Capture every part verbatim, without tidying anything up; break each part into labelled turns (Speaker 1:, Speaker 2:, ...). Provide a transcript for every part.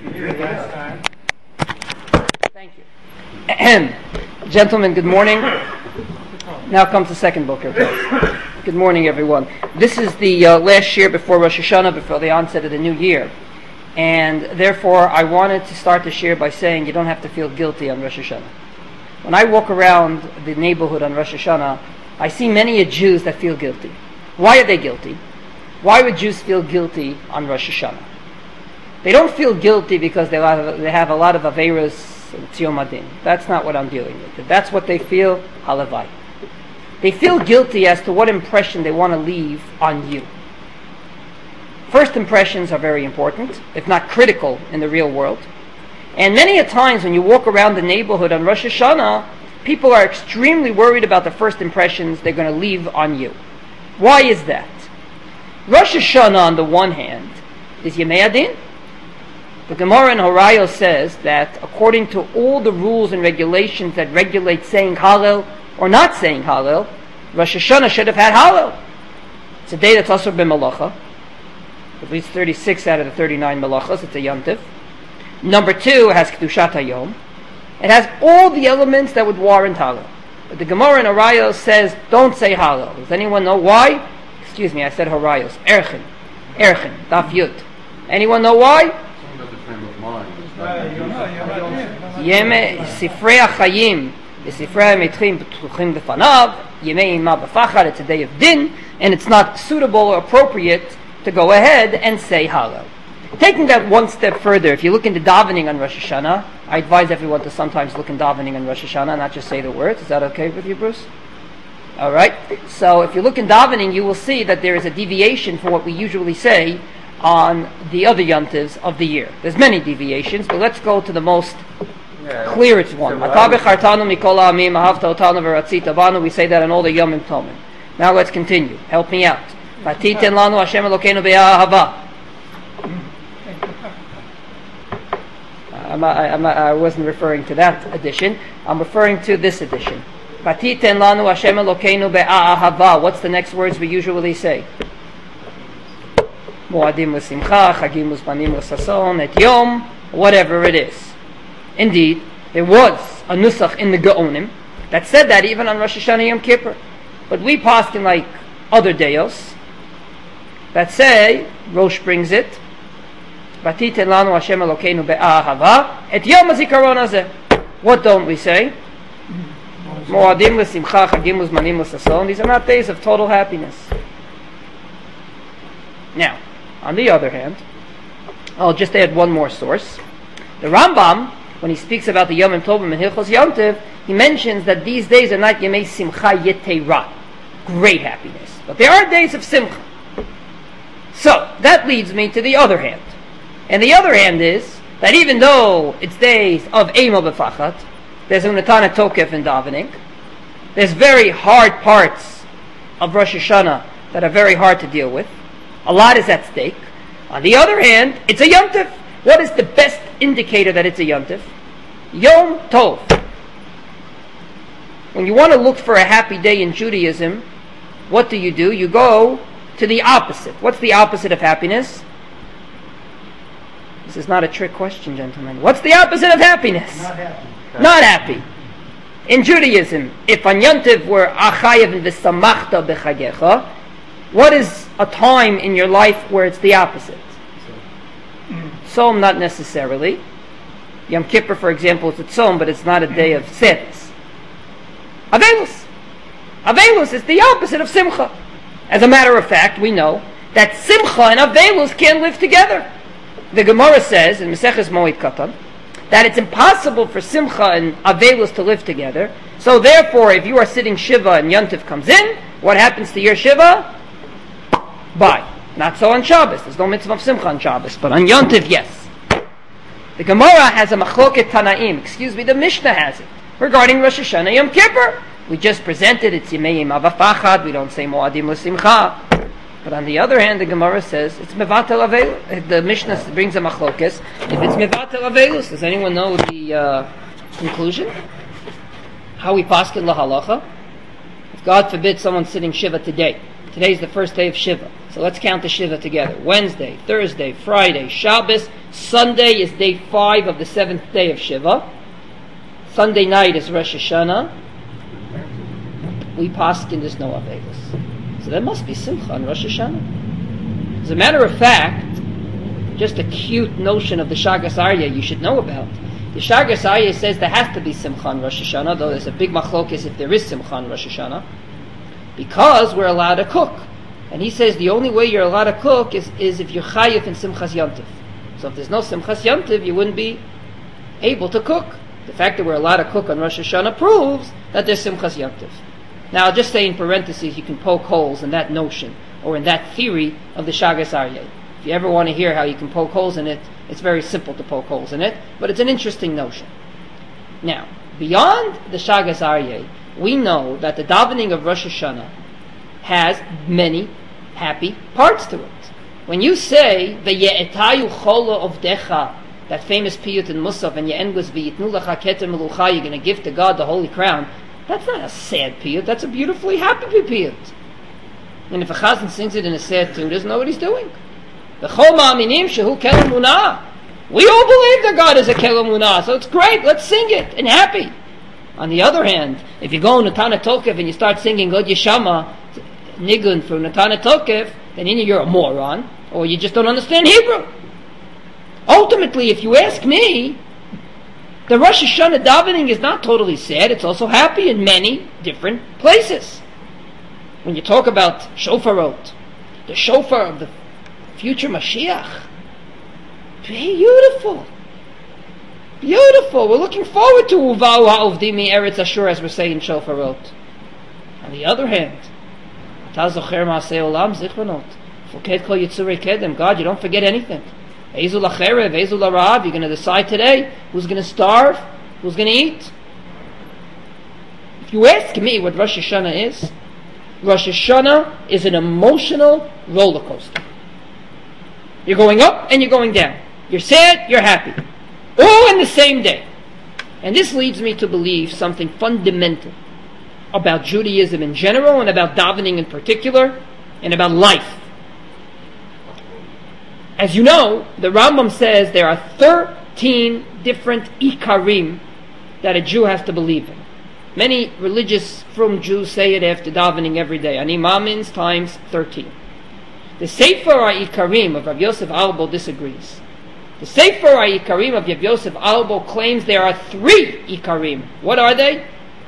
Speaker 1: Thank you. Gentlemen, good morning. Now comes the second book. Good morning, everyone. This is the uh, last year before Rosh Hashanah, before the onset of the new year. And therefore, I wanted to start this year by saying you don't have to feel guilty on Rosh Hashanah. When I walk around the neighborhood on Rosh Hashanah, I see many Jews that feel guilty. Why are they guilty? Why would Jews feel guilty on Rosh Hashanah? They don't feel guilty because they have, they have a lot of Averos and Tziyom Adin. That's not what I'm dealing with. If that's what they feel, halavai. They feel guilty as to what impression they want to leave on you. First impressions are very important, if not critical, in the real world. And many a times when you walk around the neighborhood on Rosh Hashanah, people are extremely worried about the first impressions they're going to leave on you. Why is that? Rosh Hashanah, on the one hand, is Yemei Adin. The Gemara in Horayos says that according to all the rules and regulations that regulate saying Hallel or not saying Hallel, Rosh Hashanah should have had Hallel. It's a day that's also been Malacha. At least thirty-six out of the thirty-nine Malachas, it's a Yom Tov. Number two, it has Kedushat HaYom. It has all the elements that would warrant Hallel. But the Gemara in Horayos says, don't say Hallel. Does anyone know why? Excuse me, I said Horayos. Erchin. Erchin. Daf Yud. Anyone know why? Yeme Sifrei HaChayim Sifrei HaMetchim P'tuchim B'fanav Yemei Ima B'fachad. It's a day of din, and it's not suitable or appropriate to go ahead and say Hallel. Taking that one step further, if you look into davening on Rosh Hashanah, I advise everyone to sometimes look in davening on Rosh Hashanah, not just say the words. Is that okay with you, Bruce? All right. So if you look in davening, you will see that there is a deviation from what we usually say on the other Yom Tovs of the year. There's many deviations, but let's go to the most yeah, clearest one. We say that on all the Yom Tovim. Now let's continue. Help me out. Vatiten lanu Hashem Elokeinu be'ahava. I'm not, I'm not, I wasn't referring to that edition. I'm referring to this edition. Vatiten lanu Hashem Elokeinu be'ahava. What's the next words we usually say? Moadim l'simcha, chagim l'zmanim l'sason, et yom, whatever it is. Indeed, there was a nusach in the Gaonim that said that even on Rosh Hashanah Yom Kippur. But we paskin like other deos that say, Rosh brings it, Vatiten lanu Hashem Elokeinu be'ahava, et yom hazikaron hazeh. What don't we say? Moadim l'simcha, chagim l'zmanim l'sason. These are not days of total happiness. Now, on the other hand, I'll just add one more source. The Rambam, when he speaks about the Yom Tovim and Hilchos Yom Tov, he mentions that these days are not Yemei Simcha Yetera, great happiness. But there are days of Simcha. So, that leads me to the other hand. And the other hand is that even though it's days of Eimo B'fachat, there's a Natana Tokef in davening, there's very hard parts of Rosh Hashanah that are very hard to deal with. A lot is at stake. On the other hand, it's a Yom Tov. What is the best indicator that it's a Yom Tov? Yom Tov. When you want to look for a happy day in Judaism, what do you do? You go to the opposite. What's the opposite of happiness? This is not a trick question, gentlemen. What's the opposite of happiness?
Speaker 2: Not happy.
Speaker 1: Not happy. In Judaism, if on Yom Tov were achayev v'samachta b'chagecha, what is a time in your life where it's the opposite? Tzom, not necessarily. Yom Kippur, for example, is a tzom, but it's not a day of sadness. Avelus. Avelus is the opposite of simcha. As a matter of fact, we know that simcha and avelus can't live together. The Gemara says in Maseches Moed Katan that it's impossible for simcha and avelus to live together. So therefore, if you are sitting shiva and Yom Tov comes in, what happens to your shiva? Bye. Not so on Shabbos. There's no mitzvah of simcha on Shabbos, but on Yom Tov, yes. The Gemara has a machloket Tanaim. Excuse me, the Mishnah has it regarding Rosh Hashanah Yom Kippur. We just presented it's Yemei Ima B'fachad. We don't say Moadim L'simcha. But on the other hand, the Gemara says it's mevatel avelus. The Mishnah brings a machlokes. If it's mevatel avelus, does anyone know the uh, conclusion? How we paskin lahalacha? If God forbid someone's sitting shiva today, Today's the first day of Shiva. So let's count the Shiva together. Wednesday, Thursday, Friday, Shabbos. Sunday is day five of the seventh day of Shiva. Sunday night is Rosh Hashanah. We paskin there's no Avelis. So there must be Simcha on Rosh Hashanah. As a matter of fact, just a cute notion of the Shagas Aryeh you should know about. The Shagas Aryeh says there has to be Simcha on Rosh Hashanah, though there's a big machlokes if there is Simcha on Rosh Hashanah, because we're allowed to cook. And he says the only way you're allowed to cook is, is if you're chayif in Simchas Yontif. So if there's no Simchas Yontif, you wouldn't be able to cook. The fact that we're allowed to cook on Rosh Hashanah proves that there's Simchas Yontif. Now I'll just say in parentheses, you can poke holes in that notion, or in that theory of the Shagas Aryeh. If you ever want to hear how you can poke holes in it, it's very simple to poke holes in it, but it's an interesting notion. Now, beyond the Shagas Aryeh, we know that the davening of Rosh Hashanah has many happy parts to it. When you say the Ye'etayu Chola of Decha, that famous piyut in Musaf, and you end with V'yitnu Lecha Keter Melucha, you're going to give to God the Holy Crown, that's not a sad piyut, that's a beautifully happy piyut. And if a chazan sings it in a sad tune, he doesn't know what he's doing. The Chol Ma'aminim Shehu Kelem Munah. We all believe that God is a Kelem Munah, so it's great, let's sing it, and happy. On the other hand, if you go in Natana Tokev and you start singing God Yeshama, Nigun from Natana Tokev, then either you're a moron, or you just don't understand Hebrew. Ultimately, if you ask me, the Rosh Hashanah davening is not totally sad, it's also happy in many different places. When you talk about shofarot, the shofar of the future Mashiach, beautiful. Beautiful. We're looking forward to Uvau ha'ovdimi Eretz Ashur, as we're saying in shofarot. On the other hand, Tazocher ma'aseh olam zichronot. Foked kol yitzurei kedem. God, you don't forget anything. Ezu lacherev, ezu larav. You're going to decide today who's going to starve, who's going to eat. If you ask me what Rosh Hashanah is, Rosh Hashanah is an emotional roller coaster. You're going up and you're going down. You're sad, you're happy. All in the same day. And this leads me to believe something fundamental about Judaism in general, and about davening in particular, and about life. As you know, the Rambam says there are thirteen different ikarim that a Jew has to believe in. Many religious from Jews say it after davening every day. Ani Mamins times thirteen. The Sefer HaIkarim of Rav Yosef Albo disagrees. The Sefer HaIkarim of Rav Yosef Albo claims there are three Ikarim. What are they?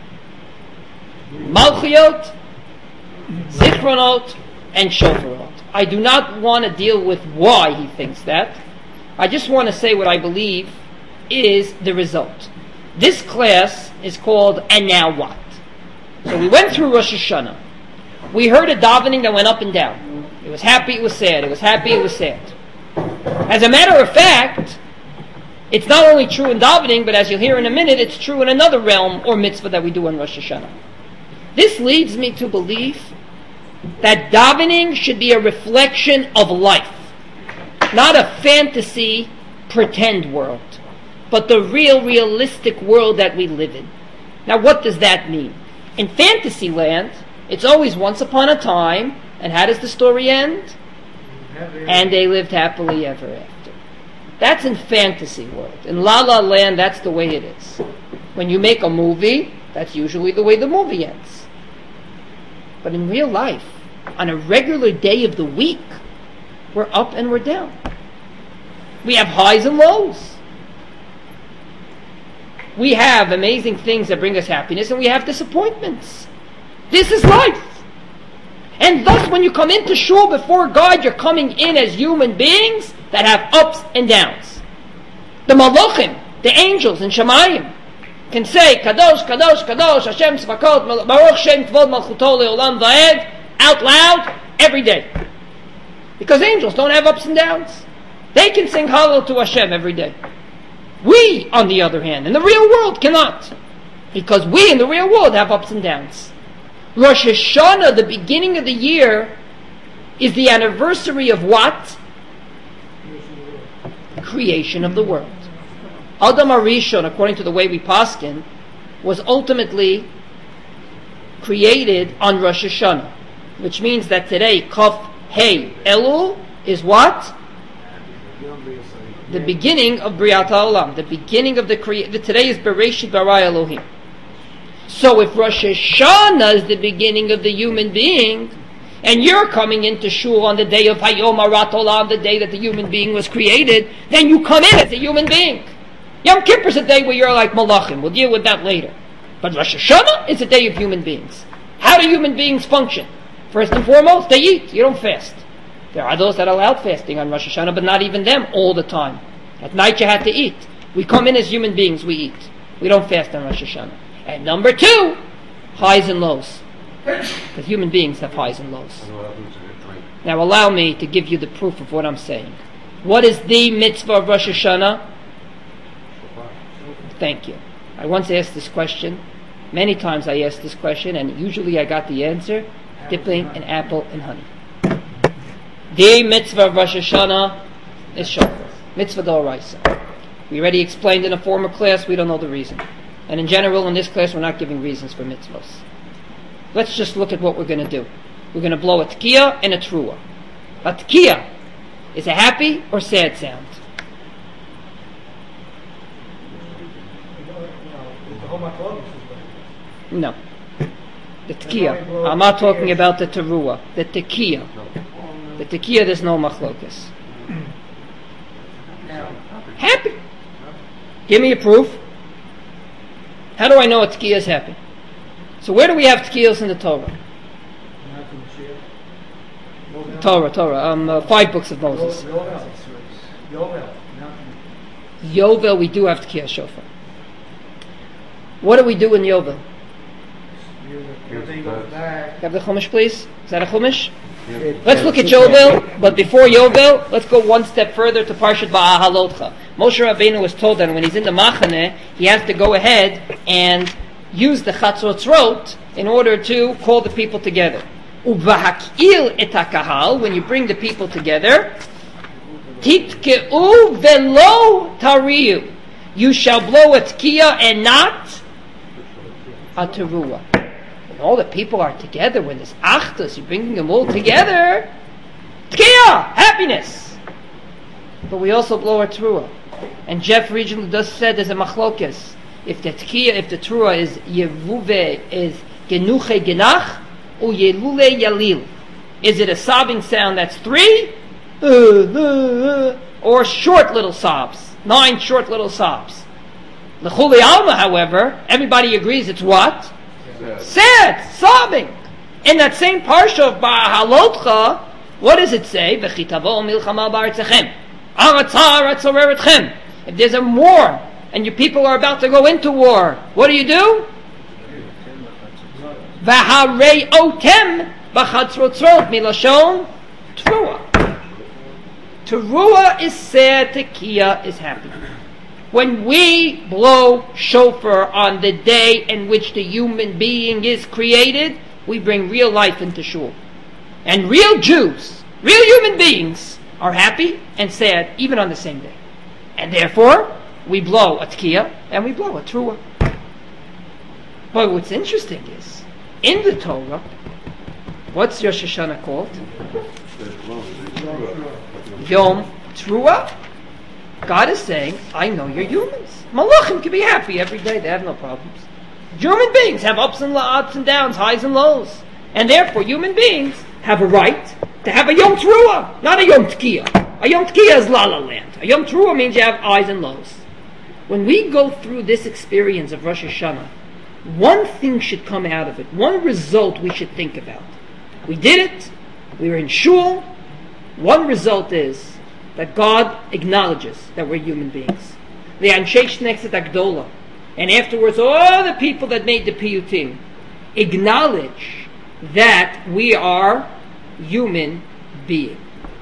Speaker 1: Malchiot, Zichronot, and Shofarot. I do not want to deal with why he thinks that. I just want to say what I believe is the result. This class is called And Now What? So we went through Rosh Hashanah. We heard a davening that went up and down. It was happy, it was sad. It was happy, it was sad. As a matter of fact, it's not only true in davening, but as you'll hear in a minute, it's true in another realm or mitzvah that we do on Rosh Hashanah. This leads me to believe that davening should be a reflection of life, not a fantasy, pretend world, but the real, realistic world that we live in. Now, what does that mean? In fantasy land, it's always once upon a time, and how does the story end? And they lived happily ever after. That's in fantasy world. In La La Land, that's the way it is. When you make a movie, that's usually the way the movie ends. But in real life, on a regular day of the week, we're up and we're down. We have highs and lows. We have amazing things that bring us happiness, and we have disappointments. This is life. And thus, when you come into shul before God, you're coming in as human beings that have ups and downs. The malachim, the angels in Shemayim, can say, Kadosh, Kadosh, Kadosh, Hashem Tzvakot, Baruch Shem Kvod Malchuto Le'olam Va'ed, out loud, every day. Because angels don't have ups and downs. They can sing Hallel to Hashem every day. We, on the other hand, in the real world, cannot. Because we, in the real world, have ups and downs. Rosh Hashanah, the beginning of the year, is the anniversary of what? Creation of the world. Adam HaRishon, according to the way we paskin, was ultimately created on Rosh Hashanah. which means that today, Kaf Hey Elul, is what? The beginning of Briat HaOlam, the beginning of the creation. Today is Bereshit Bara Elohim. So if Rosh Hashanah is the beginning of the human being, and you're coming into Shul on the day of Hayom Harat Olam, the day that the human being was created, then you come in as a human being. Yom Kippur is a day where you're like Malachim. We'll deal with that later. But Rosh Hashanah is a day of human beings. How do human beings function? First and foremost, they eat. You don't fast. There are those that allow fasting on Rosh Hashanah, but not even them all the time. At night you have to eat. We come in as human beings, we eat. We don't fast on Rosh Hashanah. And number two, highs and lows. Because human beings have highs and lows. Now allow me to give you the proof of what I'm saying. What is the mitzvah of Rosh Hashanah? Thank you. I once asked this question. Many times I asked this question, and usually I got the answer, dipping an apple in honey. The mitzvah of Rosh Hashanah is shofar. Mitzvah d'oraisa. We already explained in a former class, we don't know the reason. And in general, in this class, we're not giving reasons for mitzvahs. Let's just look at what we're going to do. We're going to blow a tkiya and a trua. A tkiya is a happy or sad sound? No. The tkiya. I'm not talking about the teruah. The tekiya. The tekiya, there's no machlokas. Happy. Give me a proof. How do I know a tekiya is happy? So where do we have tekiyos in the Torah? Torah, Torah. Um, uh, five books of Moses. Yovel, we do have tekiya shofar. What do we do in Yovel? Have the Chumash, please? Is that a Chumash? Let's look at Yovel, but before Yovel, let's go one step further to Parshat Va'ahalotcha. Moshe Rabbeinu was told that when he's in the Machaneh, he has to go ahead and use the Chatzotzrot in order to call the people together. Uvahakil et hakahal, when you bring the people together, titkeu velo tariu, you shall blow a tkiya and not a teruah. When all the people are together, when there's achdus, you're bringing them all together, tkiya, happiness. But we also blow a teruah. And Jeff regionally does said there's a machlokes. If the tkiya, if the teruah is yevuve, is genuche genach, or yelule yalil. Is it a sobbing sound that's three? Uh, uh, uh, or short little sobs? Nine short little sobs. L'chuli alma, however, everybody agrees it's what? Sad. Sad, sobbing. In that same parsha of Ba'ahalotcha, what does it say? V'chitavo milchama ba'artzachem. Aratzah aratzah. If there's a war, and your people are about to go into war, what do you do? V'harei otem b'chatzrotzrot milashon teruah. Teruah is sad, tekiya is happy. When we blow shofar on the day in which the human being is created, we bring real life into shul. And real Jews, real human beings, are happy and sad even on the same day. And therefore, we blow a tekiya and we blow a teruah. But what's interesting is, in the Torah, what's Rosh Hashanah called? Yom Teruah. God is saying, I know you're humans. Malachim can be happy every day. They have no problems. Human beings have ups and, ups and downs, highs and lows. And therefore, human beings have a right to have a Yom Teruah, not a Yom Tekiya. A Yom Tekiya is La La Land. A Yom Teruah means you have highs and lows. When we go through this experience of Rosh Hashanah, one thing should come out of it. One result we should think about. We did it. We were in shul. One result is that God acknowledges that we're human beings. The Anshe Knesset Agdola, and afterwards all the people that made the piyutim acknowledge that we are human beings.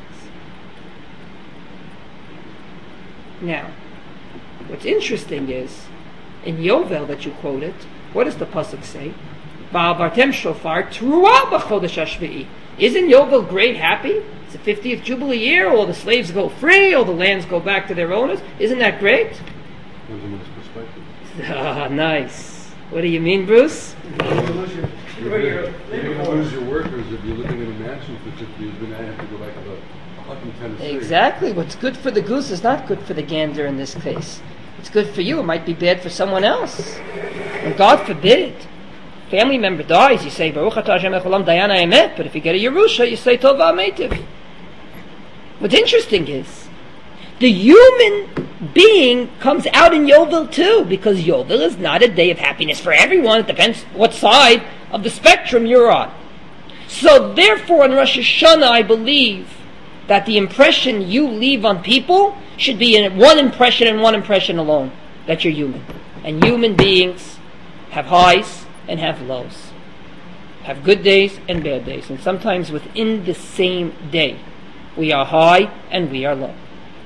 Speaker 1: Now, what's interesting is, in Yovel that you quoted, what does the pasuk say? Ba'avartem shofar teruah b'chodesh hashvi'i. Isn't Yovel great, happy? It's the fiftieth Jubilee year, all the slaves go free, all the lands go back to their owners. Isn't that great? Ah, nice. What do you mean, Bruce?
Speaker 2: You're going to lose your workers if you're living in a mansion for fifty years. You're going to have to go back to the hut in Tennessee.
Speaker 1: Exactly. What's good for the goose is not good for the gander in this case. It's good for you. It might be bad for someone else. And God forbid, family member dies, you say, Baruch atah Hashem echol dayana emet. But if you get a Yerusha, you say, Tov v'ametiv. What's interesting is, the human being comes out in Yovel too, because Yovel is not a day of happiness for everyone. It depends what side of the spectrum you're on. So therefore, on Rosh Hashanah, I believe that the impression you leave on people should be in one impression and one impression alone, that you're human. And human beings have highs and have lows, have good days and bad days, and sometimes within the same day we are high and we are low.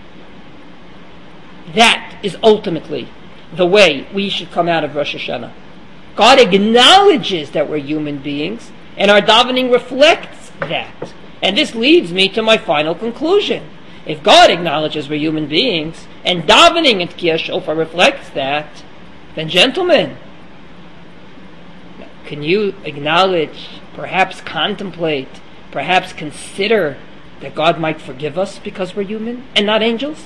Speaker 1: That is ultimately the way we should come out of Rosh Hashanah. God acknowledges that we're human beings, and our davening reflects that. And this leads me to my final conclusion. If God acknowledges we're human beings, and davening at Tkiyah Shofar reflects that, then gentlemen, can you acknowledge, perhaps contemplate, perhaps consider that God might forgive us because we're human and not angels?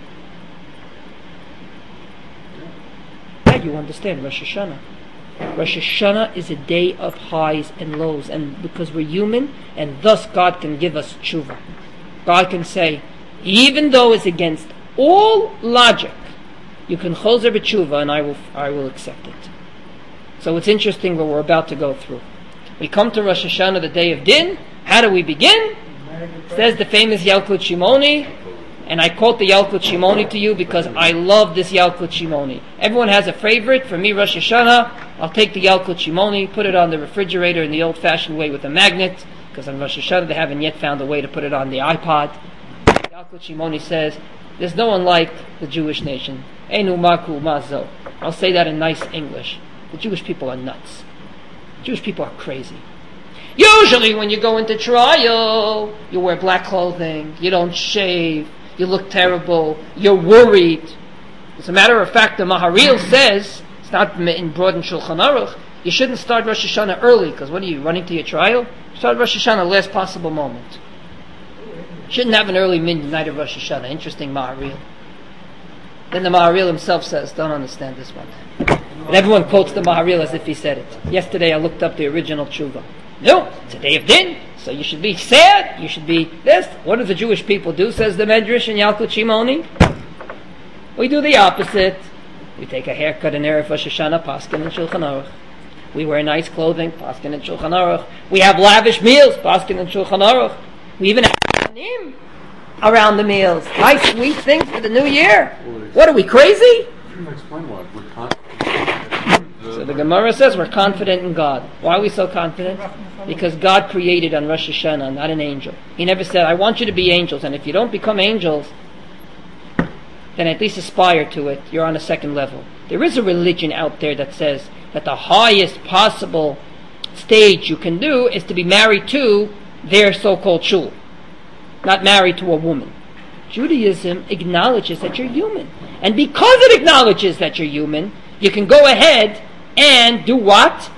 Speaker 1: Now you understand Rosh Hashanah. Rosh Hashanah is a day of highs and lows, and because we're human, and thus God can give us tshuva. God can say, even though it's against all logic, you can chozer b'tshuva, and I will, I will accept it. So it's interesting what we're about to go through. We come to Rosh Hashanah, the day of Din. How do we begin? Says the famous Yalkut Shimoni, and I quote the Yalkut Shimoni to you because I love this Yalkut Shimoni. Everyone has a favorite. For me, Rosh Hashanah, I'll take the Yalkut Shimoni, put it on the refrigerator in the old-fashioned way with a magnet, because on Rosh Hashanah they haven't yet found a way to put it on the iPod. Yalkut Shimoni says, there's no one like the Jewish nation. Einu maku mazo. I'll say that in nice English. The Jewish people are nuts. Jewish people are crazy. Usually when you go into trial, you wear black clothing, you don't shave, you look terrible, you're worried. As a matter of fact, the Maharil says, it's not in broad in Shulchan Aruch, you shouldn't start Rosh Hashanah early, because what are you, running to your trial? Start Rosh Hashanah last possible moment. Shouldn't have an early midnight of Rosh Hashanah. Interesting Maharil. Then the Maharil himself says, don't understand this one. And everyone quotes the Maharil as if he said it. Yesterday I looked up the original tshuva. No, it's a day of Din, so you should be sad, you should be this. What do the Jewish people do, says the Medrash in Yalkut Shimoni? We do the opposite. We take a haircut in Erev Rosh Hashanah, Paskin and Shulchan Aruch. We wear nice clothing, Paskin and Shulchan Aruch. We have lavish meals, Paskin and Shulchan Aruch. We even have Panim around the meals. Nice sweet things for the new year. What are we, crazy?
Speaker 2: Explain why. We're confident.
Speaker 1: So the Gemara says we're confident in God. Why are we so confident? Because God created on Rosh Hashanah, not an angel. He never said, I want you to be angels, and if you don't become angels, then at least aspire to it. You're on a second level. There is a religion out there that says that the highest possible stage you can do is to be married to their so-called shul, not married to a woman. Judaism acknowledges that you're human. And because it acknowledges that you're human, you can go ahead and do what?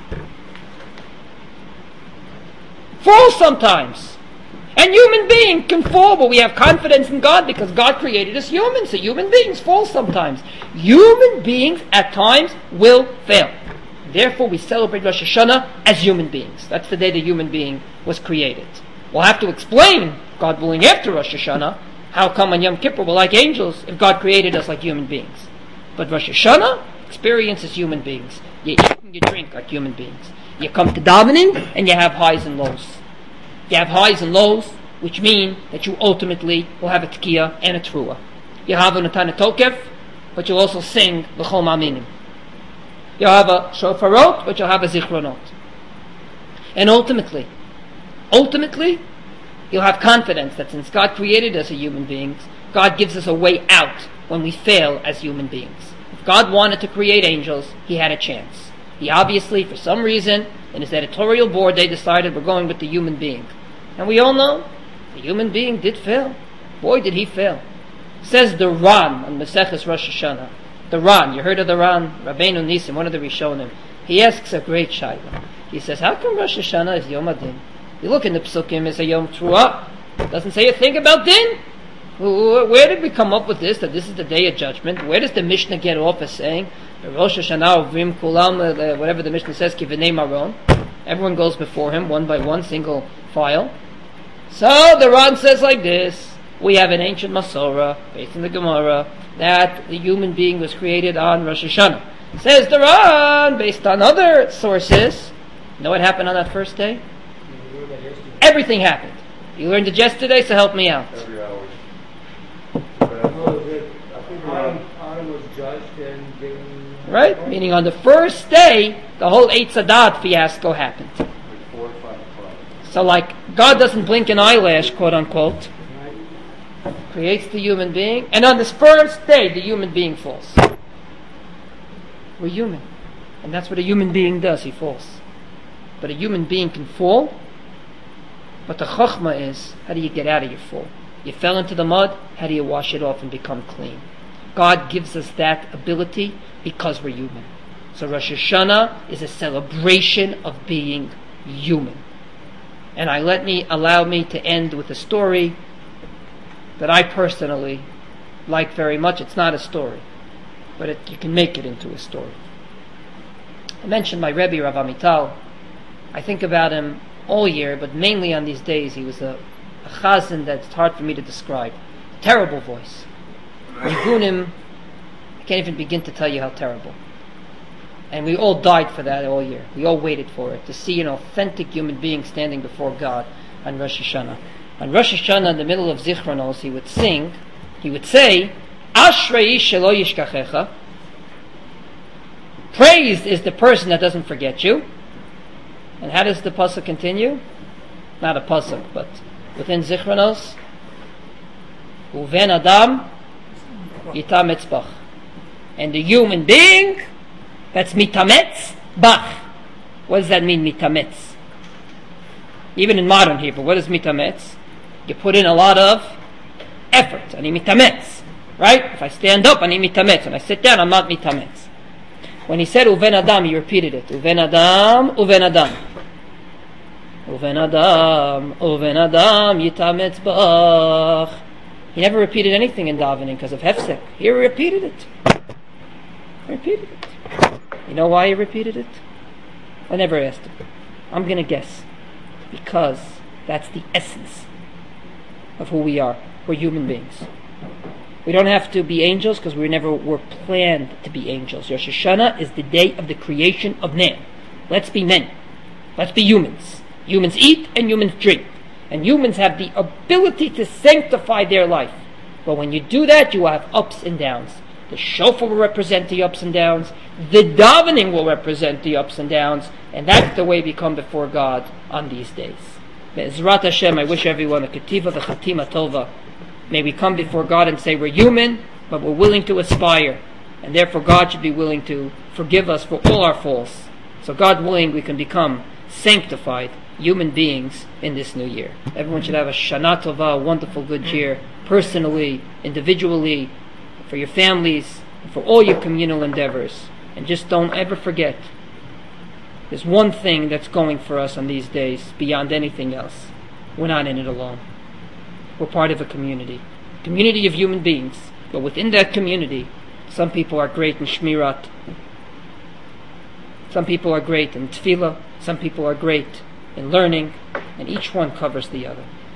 Speaker 1: Fall sometimes. And human beings can fall, but we have confidence in God because God created us humans. So human beings fall sometimes. Human beings at times will fail. Therefore we celebrate Rosh Hashanah as human beings. That's the day the human being was created. We'll have to explain, God willing, after Rosh Hashanah, how come on Yom Kippur we're like angels if God created us like human beings. But Rosh Hashanah, experience as human beings. You eat and you drink like human beings. You come to davening and you have highs and lows. You have highs and lows, which mean that you ultimately will have a tkiyah and a truah. You have a Natan Tokef, but you'll also sing L'chol Ma'aminim. You'll have a shofarot, but you'll have a zichronot. And ultimately, ultimately, you'll have confidence that since God created us as human beings, God gives us a way out when we fail as human beings. If God wanted to create angels, He had a chance. He obviously, for some reason, in His editorial board, they decided we're going with the human being. And we all know, the human being did fail. Boy, did he fail. Says the Ran on Maseches Rosh Hashanah. The Ran, you heard of the Ran? Rabbeinu Nisim, one of the Rishonim. He asks a great shayla. He says, how come Rosh Hashanah is Yom Adin? You look in the Psukim, it's a Yom Truah. It doesn't say a thing about Din. Where did we come up with this, that this is the day of judgment? Where does the Mishnah get off as saying, Rosh Hashanah, Vim Kulam, whatever the Mishnah says, Kivinei Maron? Everyone goes before him, one by one, single file. So the Ran says like this, we have an ancient Masorah, based in the Gemara, that the human being was created on Rosh Hashanah. Says the Ran, based on other sources, you know what happened on that first day? Everything happened. You learned it yesterday, so help me out.
Speaker 2: Every hour.
Speaker 3: Adam was judged and given...
Speaker 1: Right? Meaning on the first day, the whole Eitz Hadat fiasco happened.
Speaker 2: Like four or five o'clock.
Speaker 1: So like, God doesn't blink an eyelash, quote unquote, creates the human being, and on this first day, the human being falls. We're human. And that's what a human being does, he falls. But a human being can fall, but the chachma is, how do you get out of your fall? You fell into the mud, how do you wash it off and become clean? God gives us that ability because we're human. So Rosh Hashanah is a celebration of being human. And I let me allow me to end with a story that I personally like very much. It's not a story, but it, you can make it into a story. I mentioned my Rebbe, Rav Amital. I think about him all year, but mainly on these days. He was a, a chazan that's hard for me to describe. Terrible voice. Nigunim, I can't even begin to tell you how terrible. And we all died for that all year. We all waited for it, to see an authentic human being standing before God on Rosh Hashanah. On Rosh Hashanah, in the middle of Zichronos, he would sing, he would say, Ashrei shelo yishkachecha. Praised is the person that doesn't forget you. And how does the pasuk continue? Not a pasuk, but within Zichronos, Uven Adam Yitametz Bach. And the human being, that's mitametz bach. What does that mean, mitametz? Even in modern Hebrew, what is mitametz? You put in a lot of effort. Ani mitametz. Right? If I stand up, ani mitametz. When I sit down, I'm not mitametz. When he said Uven Adam, he repeated it. Uven Adam, Uven Adam. Uven Adam, Uven Adam, Yitametz Bach. He never repeated anything in davening because of hefsek. He repeated it. He repeated it. You know why he repeated it? I never asked him. I'm going to guess. Because that's the essence of who we are. We're human beings. We don't have to be angels because we never were planned to be angels. Rosh Hashanah is the day of the creation of man. Let's be men. Let's be humans. Humans eat and humans drink. And humans have the ability to sanctify their life. But when you do that, you will have ups and downs. The shofar will represent the ups and downs. The davening will represent the ups and downs. And that's the way we come before God on these days. Be'ezrat Hashem, I wish everyone a ketiva v'chatima tova. May we come before God and say we're human, but we're willing to aspire. And therefore God should be willing to forgive us for all our faults. So God willing, we can become sanctified human beings in this new year. Everyone should have a Shana Tova, a wonderful good year, personally, individually, for your families, and for all your communal endeavors. And just don't ever forget, there's one thing that's going for us on these days beyond anything else. We're not in it alone. We're part of a community. Community of human beings. But within that community, some people are great in Shmirat. Some people are great in Tefillah. Some people are great in learning. And each one covers the other.